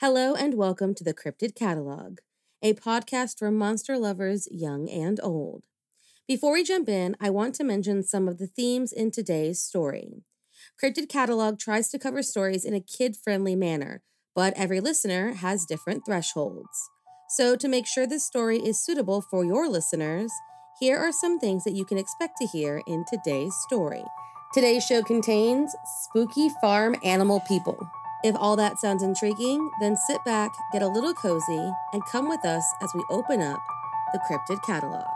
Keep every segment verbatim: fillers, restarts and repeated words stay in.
Hello and welcome to the Cryptid Catalog, a podcast for monster lovers young and old. Before we jump in, I want to mention some of the themes in today's story. Cryptid Catalog tries to cover stories in a kid-friendly manner, but every listener has different thresholds. So to make sure this story is suitable for your listeners, here are some things that you can expect to hear in today's story. Today's show contains spooky farm animal people. If all that sounds intriguing, then sit back, get a little cozy, and come with us as we open up the Cryptid Catalog.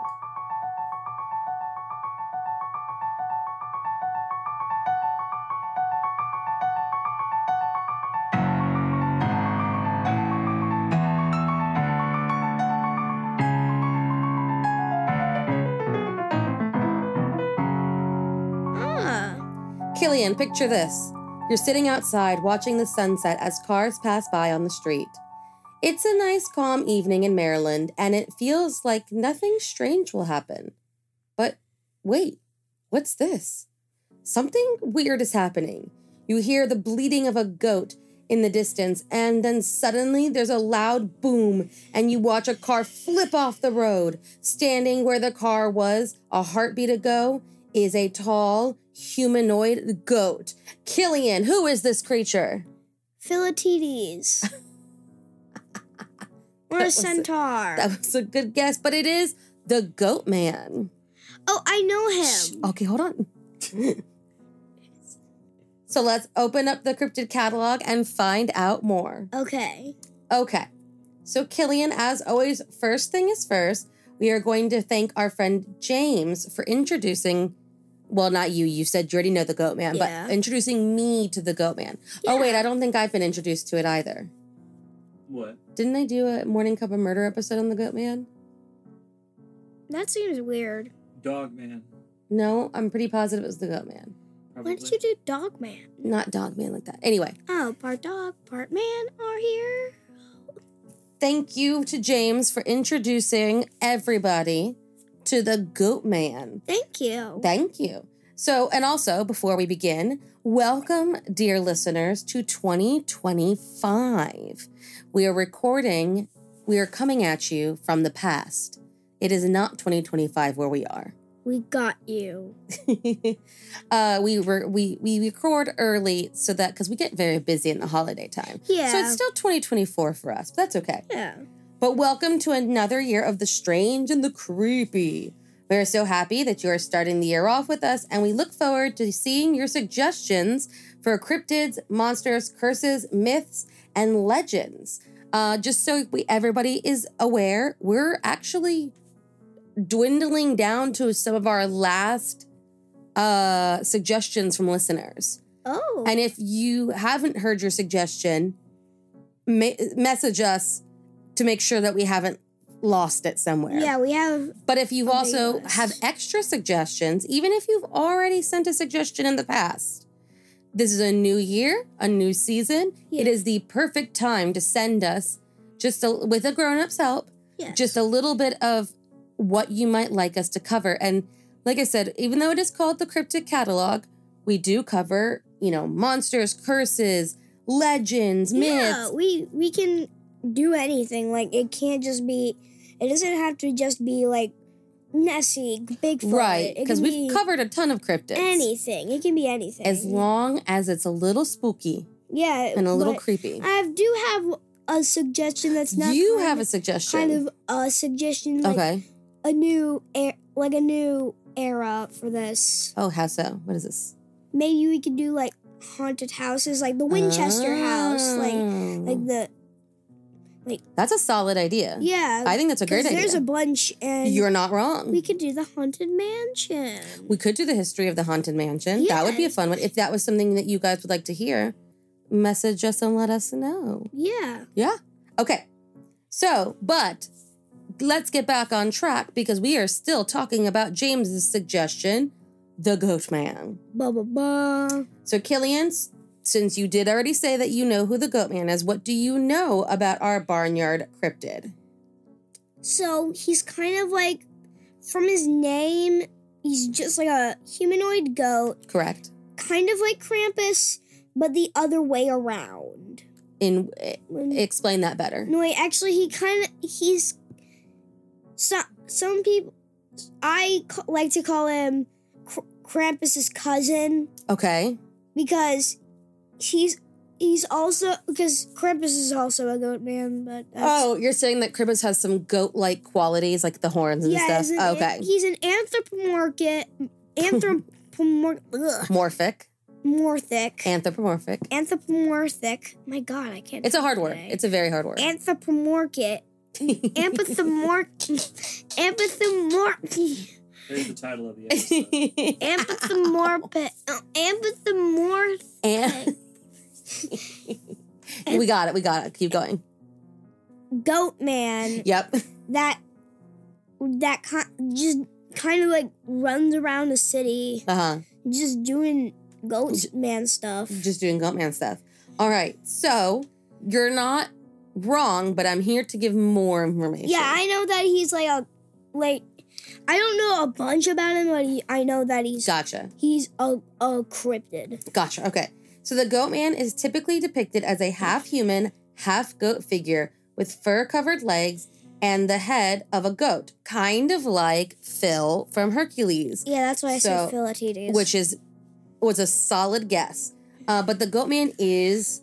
Ah. Killian, picture this. You're sitting outside watching the sunset as cars pass by on the street. It's a nice, calm evening in Maryland, and it feels like nothing strange will happen. But wait, what's this? Something weird is happening. You hear the bleating of a goat in the distance, and then suddenly there's a loud boom, and you watch a car flip off the road. Standing where the car was a heartbeat ago is a tall, humanoid goat. Killian, who is this creature? Philatides. Or a centaur. A, that was a good guess, but it is the Goat Man. Oh, I know him. Shh, okay, hold on. So let's open up the Cryptid Catalog and find out more. Okay. Okay. So Killian, as always, first thing is first, we are going to thank our friend James for introducing, well, not you, you said you already know the Goat Man, Yeah. but introducing me to the Goat Man. Yeah. Oh, wait, I don't think I've been introduced to it either. What? Didn't I do a Morning Cup of Murder episode on the Goat Man? That seems weird. Dog Man. No, I'm pretty positive it was the Goat Man. Probably. Why did you do Dog Man? Not Dog Man like that. Anyway, Oh, part dog, part man are here. thank you to James for introducing everybody to the Goat Man. Thank you. Thank you. So, and also, before we begin, welcome, dear listeners, to twenty twenty-five. We are recording, we are coming at you from the past. It is not twenty twenty-five where we are. We got you. uh, we were we we record early so that because we get very busy in the holiday time. Yeah. So it's still twenty twenty-four for us, but that's okay. Yeah. But welcome to another year of the strange and the creepy. We're so happy that you are starting the year off with us, and we look forward to seeing your suggestions for cryptids, monsters, curses, myths, and legends. Uh, just so we everybody is aware, we're actually dwindling down to some of our last uh, suggestions from listeners. Oh. And if you haven't heard your suggestion, ma- message us to make sure that we haven't lost it somewhere. Yeah, we have. But if you a also big list. have extra suggestions, even if you've already sent a suggestion in the past, this is a new year, a new season. Yeah. It is the perfect time to send us, just a, with a grown-up's help, Yes. just a little bit of what you might like us to cover. And like I said, even though it is called the Cryptid Catalog, we do cover, you know, monsters, curses, legends, myths. Yeah, we we can do anything. Like, it can't just be. It doesn't have to just be like Nessie, Bigfoot. Right, It because can we've be covered a ton of cryptids. anything. It can be anything. As long as it's a little spooky yeah, and a little but creepy. I do have a suggestion that's not. You kind have a of, suggestion. kind of a suggestion, like okay. a new air, like a new era for this. Oh, how so? What is this? Maybe we could do like haunted houses, like the Winchester house, like Oh. like the That's a solid idea. yeah. I think that's a great 'cause idea. There's a bunch, and You're not wrong. we could do the haunted mansion. We could do the history of the Haunted Mansion. That would be a Yes. fun one. If that was something that you guys would like to hear, message us and let us know. Yeah. Yeah. Okay. So, but let's get back on track because we are still talking about James's suggestion, the Goat Man. Ba ba ba. So, Killian, since you did already say that you know who the Goat Man is, what do you know about our barnyard cryptid? So he's kind of like, from his name, he's just like a humanoid goat, Correct. kind of like Krampus, but the other way around. In When- explain that better. No, wait, actually, he kind of, he's, some, some people, I ca- like to call him Kr- Krampus's cousin Okay. because he's, he's also, because Krampus is also a goat man, but that's, Oh, you're saying that Krampus has some goat-like qualities, like the horns and yeah, he's stuff. an, Okay. he's an anthropomorphic, anthropomorphic, ugh, Morphic. morphic, Anthropomorphic. anthropomorphic, my God, I can't It's a talk hard word. today. It's a very hard word. Anthropomorphic, Empathomorph, empathomorph, There's the title of the episode. empathomorph, empathomorph. and we got it. We got it. Keep going. Goat man Yep. that that ki- just kind of like runs around the city, Uh huh. just doing goat man stuff. Just doing goat man stuff. All right. So you're not wrong, but I'm here to give more information. Yeah, I know that he's like a like. I don't know a bunch about him, but he, I know that he's Gotcha. he's a a cryptid. Gotcha. Okay. So the goat man is typically depicted as a half human, half goat figure with fur covered legs and the head of a goat, kind of like Phil from Hercules, Yeah, that's why I So, said Philatides. which is was a solid guess. Uh, but the goat man is,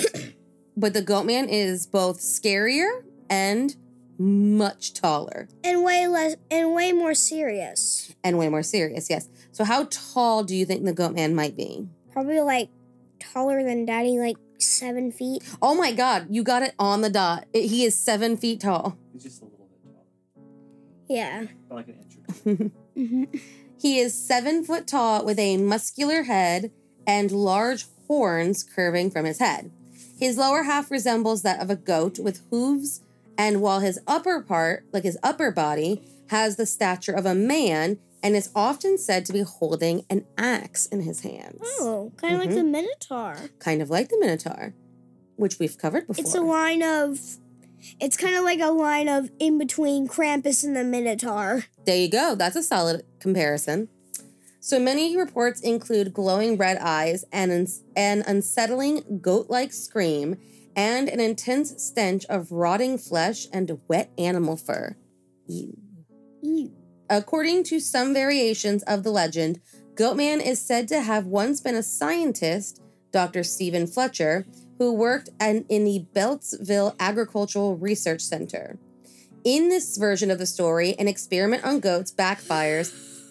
but the goat man is both scarier and much taller and way less and way more serious. and way more serious. Yes. So how tall do you think the goat man might be? Probably like taller than Daddy, like seven feet. Oh my God, you got it on the dot. It- he is seven feet tall. He's just a little bit taller. Yeah. About like an inch or two. hmm He is seven foot tall with a muscular head and large horns curving from his head. His lower half resembles that of a goat with hooves, and while his upper part, like his upper body, has the stature of a man and is often said to be holding an axe in his hands. Oh, kind of like the Minotaur. Kind of like the Minotaur, which we've covered before. It's a line of. It's kind of like a line of in between Krampus and the Minotaur. There you go. That's a solid comparison. So many reports include glowing red eyes and uns- an unsettling goat-like scream and an intense stench of rotting flesh and wet animal fur. Ew. Ew. According to some variations of the legend, Goatman is said to have once been a scientist, Doctor Stephen Fletcher, who worked an, in the Beltsville Agricultural Research Center. In this version of the story, an experiment on goats backfires,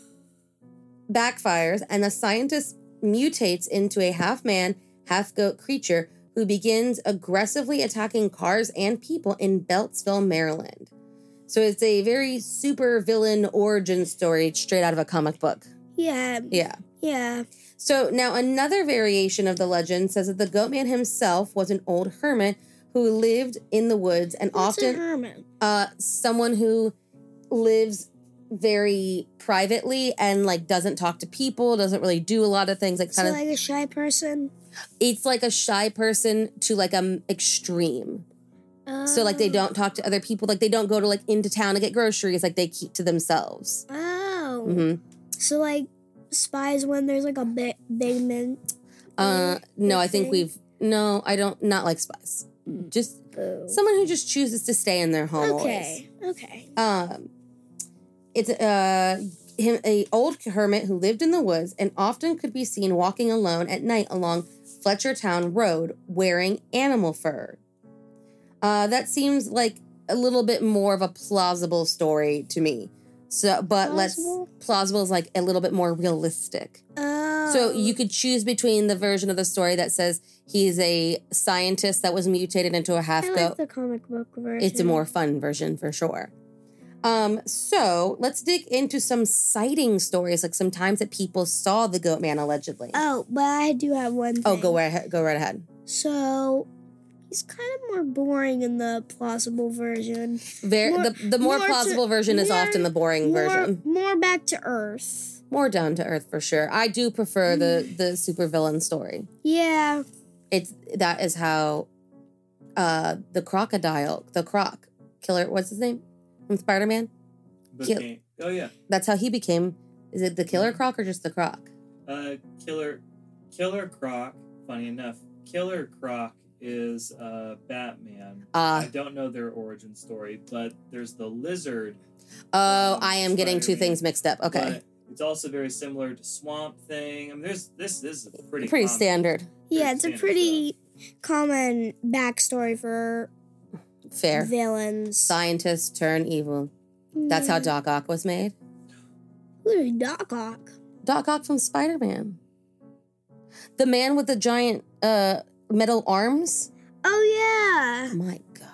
backfires, and the scientist mutates into a half-man, half-goat creature who begins aggressively attacking cars and people in Beltsville, Maryland. So it's a very super villain origin story straight out of a comic book. Yeah. Yeah. Yeah. So now another variation of the legend says that the Goatman himself was an old hermit who lived in the woods and What's often a hermit? uh someone who lives very privately and like doesn't talk to people, doesn't really do a lot of things, like So kind of like a shy person. it's like a shy person to like um extreme. So like they Oh. don't talk to other people, like they don't go to like into town to get groceries, like they keep to themselves. Oh. hmm So like spies when there's like a big big man. Uh no, I think thing? we've no, I don't not like spies. Just Boo. someone who just chooses to stay in their home Okay. Okay. always. Um it's uh him a old hermit who lived in the woods and often could be seen walking alone at night along Fletchertown Road wearing animal fur. Uh, that seems like a little bit more of a plausible story to me. So, but Plausible? let's plausible is like a little bit more realistic. Oh. So you could choose between the version of the story that says he's a scientist that was mutated into a half I goat. like the comic book version. It's a more fun version for sure. Um, so let's dig into some sighting stories, like some times that people saw the goat man allegedly. Oh, but I do have one thing. oh, go right ahead. Go right ahead. So he's kind of more boring in the plausible version. Very, More- the the more, more to- plausible version is more- often the boring More, version. more back to earth. More down to earth for sure. I do prefer the the super villain story. Yeah. It's that is how uh the crocodile, the croc killer, what's his name? From Spider-Man? But Kill- can't- oh yeah, That's how he became. Is it the killer croc or just the croc? uh, Killer, Killer Croc. Funny enough, Killer Croc is uh, Batman. Uh, I don't know their origin story, but there's the Lizard. Oh, from I am getting two Spider-Man. things mixed up. Okay. But it's also very similar to Swamp Thing. I mean, there's this, this is a pretty Pretty common- standard. Yeah, it's a standard pretty common backstory for Fair. villains. Scientists turn evil. That's how Mm. Doc Ock was made. Who's Doc Ock? Doc Ock from Spider-Man. The man with the giant uh, metal arms. Oh, Oh my God.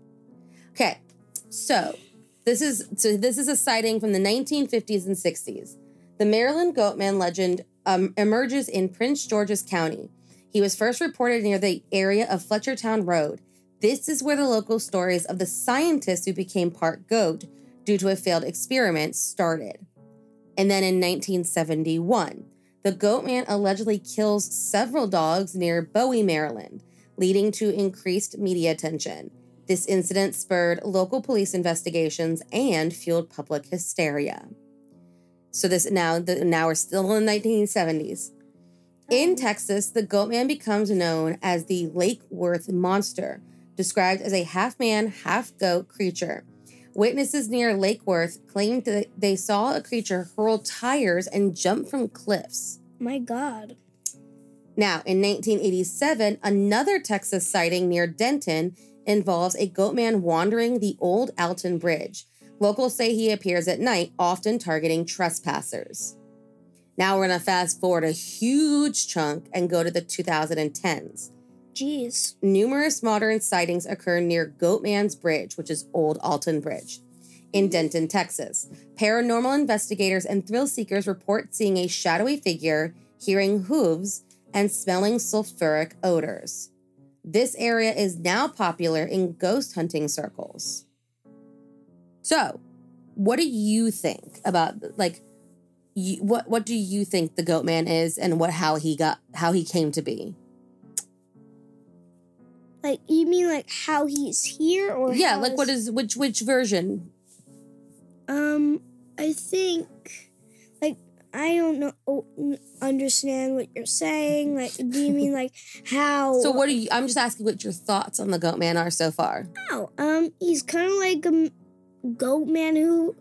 Okay, so this is so this is a sighting from the nineteen fifties and sixties. The Maryland Goatman legend um, emerges in Prince George's County. He was first reported near the area of Fletchertown Road. This is where the local stories of the scientist who became part goat due to a failed experiment started. And then in nineteen seventy-one, the Goatman allegedly kills several dogs near Bowie, Maryland, leading to increased media attention. This incident spurred local police investigations and fueled public hysteria. So this now, the, now we're still in the nineteen seventies. In Texas, the Goatman becomes known as the Lake Worth Monster, described as a half-man, half-goat creature. Witnesses near Lake Worth claimed that they saw a creature hurl tires and jump from cliffs. my God. Now, in nineteen eighty-seven, another Texas sighting near Denton involves a goatman wandering the old Alton Bridge. Locals say he appears at night, often targeting trespassers. Now we're going to fast forward a huge chunk and go to the two thousand tens. Jeez. Numerous modern sightings occur near Goatman's Bridge, which is Old Alton Bridge, in Denton, Texas. Paranormal investigators and thrill seekers report seeing a shadowy figure, hearing hooves, and smelling sulfuric odors. This area is now popular in ghost hunting circles. So, what do you think about, like, you, what what do you think the Goatman is, and what how he got how he came to be? Like, you mean like how he's here, or Yeah, how like what his- is which which version? Um, I think, like, I don't know, oh, n- understand what you're saying. Like, do you mean like how? So what do you? I'm just asking what your thoughts on the Goatman are so far. Oh, um, he's kind of like a m- goat man who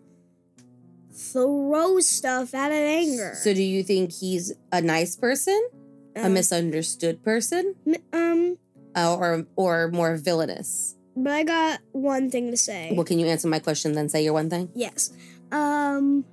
throws stuff out of anger. So do you think he's a nice person, a Um, misunderstood person, m- um, uh, or or more villainous? but I got one thing to say. Well, can you answer my question then? Say your one thing. Yes. Um,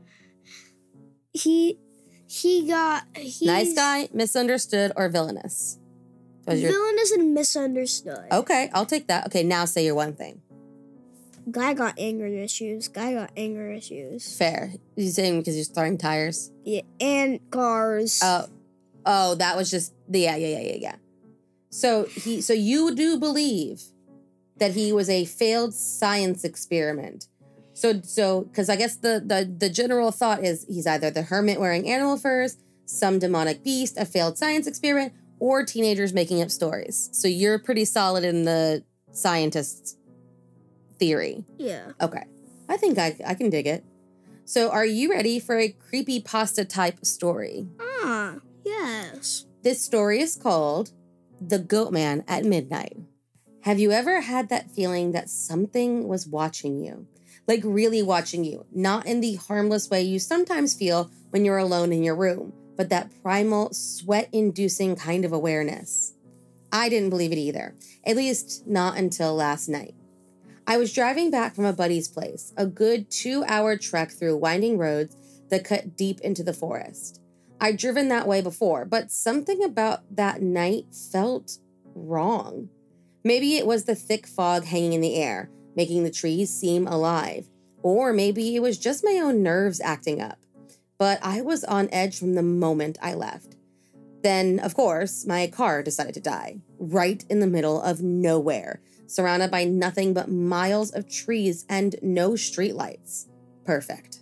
he he got he's Nice guy, misunderstood, or villainous? So your- villainous and misunderstood. okay, I'll take that. Okay, now say your one thing. Guy got anger issues. Guy got anger issues. Fair. You saying because you're throwing tires? Yeah, and cars. Oh, oh, that was just yeah, yeah, yeah, yeah, yeah. So he, so you do believe that he was a failed science experiment. So, so because I guess the the the general thought is he's either the hermit wearing animal furs, some demonic beast, a failed science experiment, or teenagers making up stories. So you're pretty solid in the scientist theory. yeah. Okay. I think I, I can dig it. So are you ready for a creepypasta type story? Ah, yes. This story is called The Goatman at Midnight. Have you ever had that feeling that something was watching you? Like really watching you, not in the harmless way you sometimes feel when you're alone in your room, but that primal, sweat-inducing kind of awareness. I didn't believe it either, at least not until last night. I was driving back from a buddy's place, a good two-hour trek through winding roads that cut deep into the forest. I'd driven that way before, but something about that night felt wrong. Maybe it was the thick fog hanging in the air, making the trees seem alive. Or maybe it was just my own nerves acting up. But I was on edge from the moment I left. Then, of course, my car decided to die, right in the middle of nowhere, surrounded by nothing but miles of trees and no streetlights. Perfect.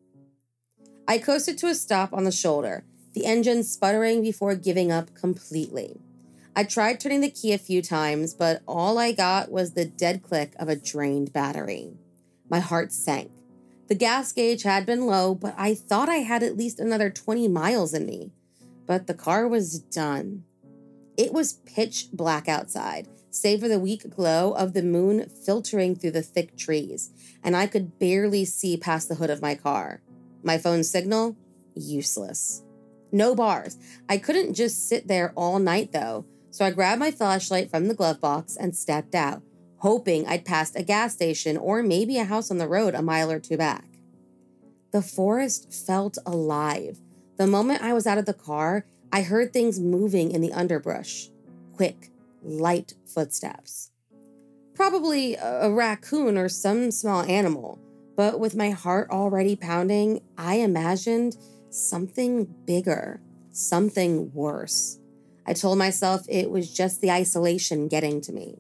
I coasted to a stop on the shoulder, the engine sputtering before giving up completely. I tried turning the key a few times, but all I got was the dead click of a drained battery. My heart sank. The gas gauge had been low, but I thought I had at least another twenty miles in me. But the car was done. It was pitch black outside, save for the weak glow of the moon filtering through the thick trees, and I could barely see past the hood of my car. My phone signal? Useless. No bars. I couldn't just sit there all night, though, so I grabbed my flashlight from the glove box and stepped out, hoping I'd passed a gas station or maybe a house on the road a mile or two back. The forest felt alive. The moment I was out of the car, I heard things moving in the underbrush. Quick, light footsteps. Probably a raccoon or some small animal, but with my heart already pounding, I imagined something bigger, something worse. I told myself it was just the isolation getting to me.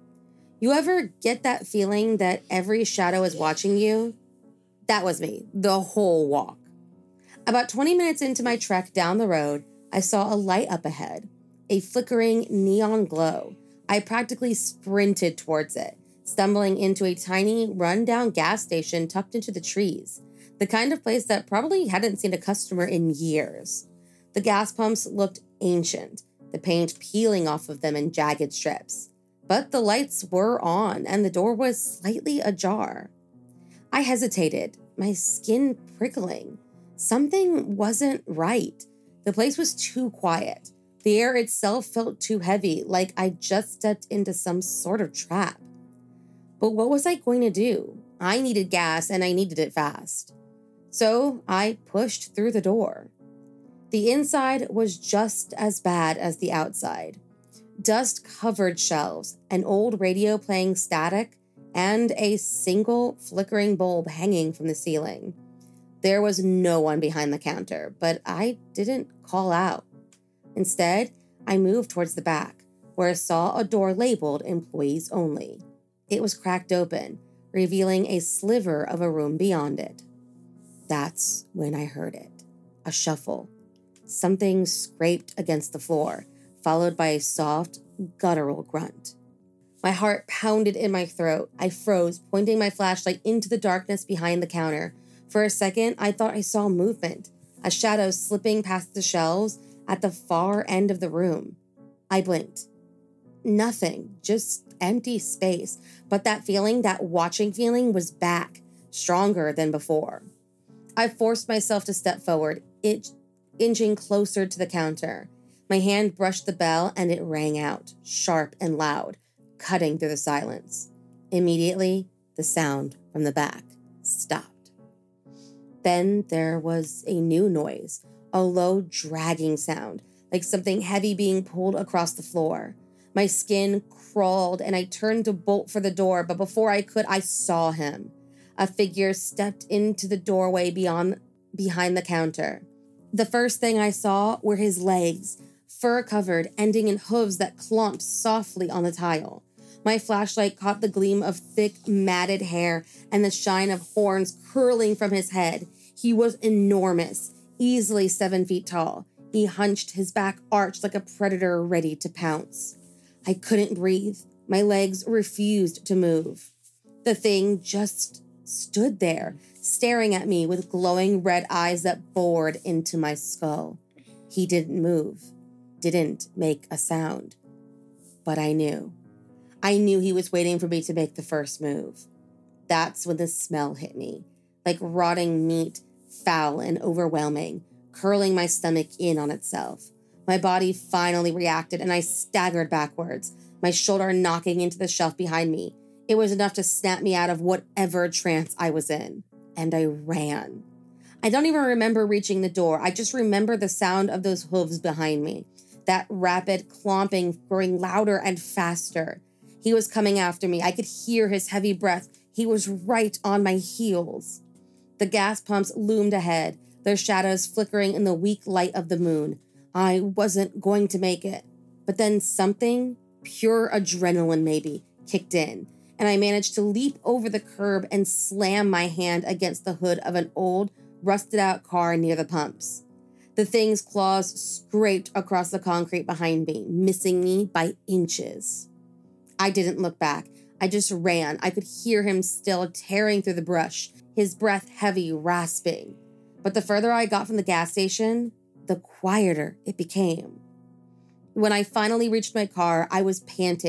You ever get that feeling that every shadow is watching you? That was me, the whole walk. About twenty minutes into my trek down the road, I saw a light up ahead, a flickering neon glow. I practically sprinted towards it, stumbling into a tiny, run-down gas station tucked into the trees, the kind of place that probably hadn't seen a customer in years. The gas pumps looked ancient, the paint peeling off of them in jagged strips. But the lights were on, and the door was slightly ajar. I hesitated, my skin prickling. Something wasn't right. The place was too quiet. The air itself felt too heavy, like I just stepped into some sort of trap. But what was I going to do? I needed gas, and I needed it fast. So I pushed through the door. The inside was just as bad as the outside. Dust-covered shelves, an old radio playing static, and a single flickering bulb hanging from the ceiling. There was no one behind the counter, but I didn't call out. Instead, I moved towards the back, where I saw a door labeled Employees Only. It was cracked open, revealing a sliver of a room beyond it. That's when I heard it. A shuffle. Something scraped against the floor, followed by a soft, guttural grunt. My heart pounded in my throat. I froze, pointing my flashlight into the darkness behind the counter. For a second, I thought I saw movement, a shadow slipping past the shelves at the far end of the room. I blinked. Nothing, just empty space. But that feeling, that watching feeling, was back, stronger than before. I forced myself to step forward, itch, inching closer to the counter. My hand brushed the bell and it rang out, sharp and loud, cutting through the silence. Immediately, the sound from the back stopped. Then there was a new noise, a low dragging sound, like something heavy being pulled across the floor. My skin crawled and I turned to bolt for the door, but before I could, I saw him. A figure stepped into the doorway beyond, behind the counter. The first thing I saw were his legs, fur-covered, ending in hooves that clomped softly on the tile. My flashlight caught the gleam of thick, matted hair and the shine of horns curling from his head. He was enormous, easily seven feet tall. He hunched, his back arched like a predator ready to pounce. I couldn't breathe. My legs refused to move. The thing just stood there, staring at me with glowing red eyes that bored into my skull. He didn't move, didn't make a sound. But I knew. I knew he was waiting for me to make the first move. That's when the smell hit me, like rotting meat, foul and overwhelming, curling my stomach in on itself. My body finally reacted and I staggered backwards, my shoulder knocking into the shelf behind me. It was enough to snap me out of whatever trance I was in. And I ran. I don't even remember reaching the door. I just remember the sound of those hooves behind me, that rapid clomping growing louder and faster. He was coming after me. I could hear his heavy breath. He was right on my heels. The gas pumps loomed ahead, their shadows flickering in the weak light of the moon. I wasn't going to make it. But then something, pure adrenaline maybe, kicked in, and I managed to leap over the curb and slam my hand against the hood of an old, rusted-out car near the pumps. The thing's claws scraped across the concrete behind me, missing me by inches. I didn't look back. I just ran. I could hear him still tearing through the brush, his breath heavy, rasping. But the further I got from the gas station, the quieter it became. When I finally reached my car, I was panting,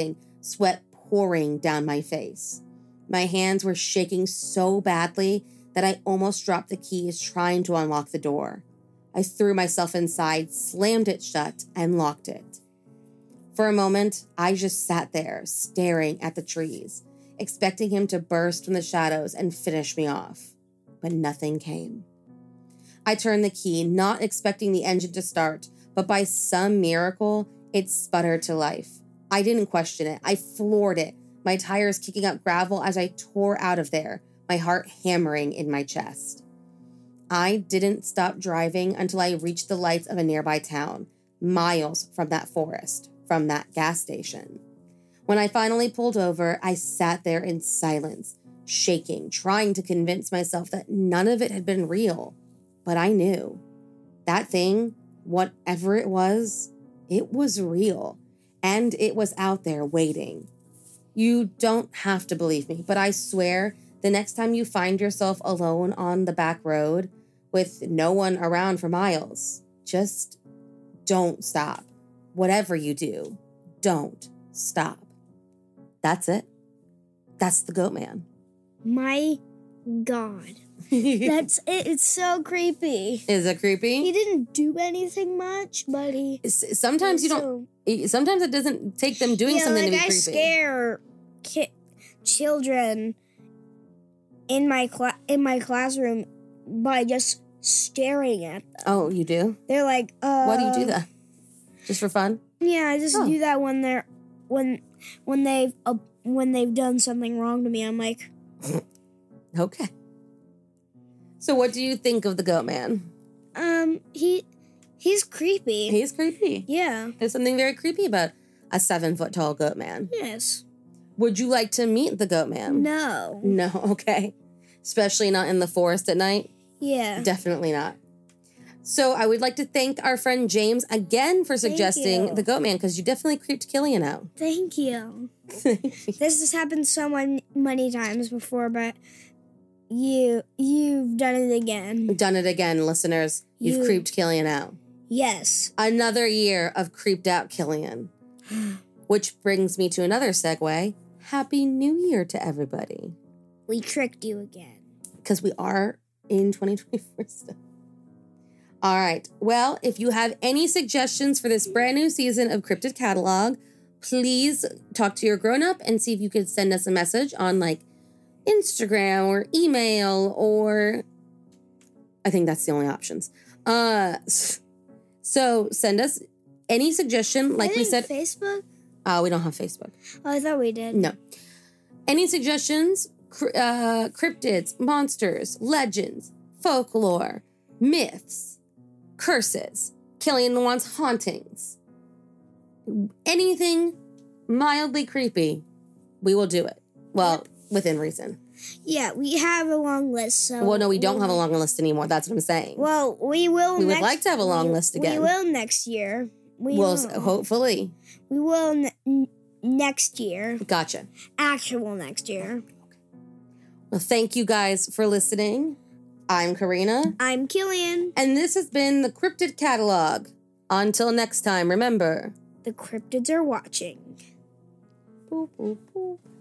sweat pouring down my face. My hands were shaking so badly that I almost dropped the keys trying to unlock the door. I threw myself inside, slammed it shut, and locked it. For a moment, I just sat there, staring at the trees, expecting him to burst from the shadows and finish me off. But nothing came. I turned the key, not expecting the engine to start, but by some miracle, it sputtered to life. I didn't question it. I floored it, my tires kicking up gravel as I tore out of there, my heart hammering in my chest. I didn't stop driving until I reached the lights of a nearby town, miles from that forest, from that gas station. When I finally pulled over, I sat there in silence, shaking, trying to convince myself that none of it had been real. But I knew. That thing, whatever it was, it was real. And it was out there waiting. You don't have to believe me, but I swear the next time you find yourself alone on the back road with no one around for miles, just don't stop. Whatever you do, don't stop. That's it. That's the Goat Man. My God. That's it. It's so creepy. Is it creepy? He didn't do anything much, but he... Sometimes you don't... so, Sometimes it doesn't take them doing yeah, something like to be I creepy. scare ki- children in my cla- in my classroom by just staring at them. Oh, you do? They're like, uh... Why do you do that? Just for fun? Yeah, I just Oh. do that when they're... When, when they've... Uh, when they've done something wrong to me. I'm like... Okay. So what do you think of the Goat Man? Um, he... He's creepy. He's creepy. Yeah. There's something very creepy about a seven foot tall goat man. Yes. Would you like to meet the Goat Man? No. No, okay. Especially not in the forest at night? Yeah. Definitely not. So I would like to thank our friend James again for Thank suggesting you. the Goat Man, because you definitely creeped Killian out. Thank you. This has happened so many, many times before, but you, you've done it again. Done it again, listeners. You've You- creeped Killian out. Yes. Another year of creeped out Killian. Which brings me to another segue. Happy New Year to everybody. We tricked you again. Because we are in twenty twenty-four still. All right. Well, if you have any suggestions for this brand new season of Cryptid Catalog, please talk to your grown-up and see if you could send us a message on like Instagram or email, or I think that's the only options. Uh, so send us any suggestion. Like I we think said, Facebook? uh, we don't have Facebook. Oh, I thought we did. No. Any suggestions? Cr- uh, cryptids, monsters, legends, folklore, myths, curses, Killian wants hauntings. Anything mildly creepy, we will do it. Well, within reason. Yeah, we have a long list. So Well, no, we don't have a long list anymore. That's what I'm saying. Well, we will. We would next, like to have a long we- list again. We will next year. We We'll will. s- hopefully. We will ne- n- next year. Gotcha. Actual next year. Well, thank you guys for listening. I'm Karina, I'm Killian. and this has been the Cryptid Catalog. Until next time, remember. The cryptids are watching. Boop, boop, boop.